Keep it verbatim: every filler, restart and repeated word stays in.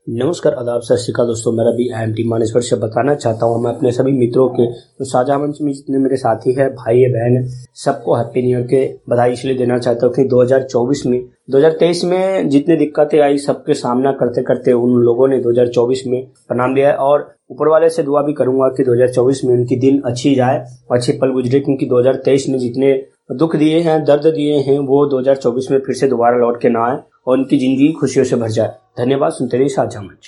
नमस्कार, आदाब, सत श्री अकाल दोस्तों। मेरा भी आई एम टी मानेश्वर से बताना चाहता हूँ मैं अपने सभी मित्रों के तो साझा मंच में जितने मेरे साथी हैं, भाई है, बहन है, सबको हैप्पी न्यू ईयर के बधाई इसलिए देना चाहता हूँ कि दो हज़ार चौबीस में दो हज़ार तेईस में जितनी दिक्कतें आई सबके सामना करते करते उन लोगों ने दो हज़ार चौबीस में प्रणाम लिया है और ऊपर वाले से दुआ भी करूंगा कि दो हज़ार चौबीस में उनकी दिन अच्छी जाए और अच्छे पल गुजरे, क्योंकि दो हज़ार तेईस में जितने दुख दिए हैं, दर्द दिए हैं, वो दो हज़ार चौबीस में फिर से दोबारा लौट के ना आए और उनकी जिंदगी खुशियों से भर जाए। धन्यवाद। सुनते रहिए साझा मंच।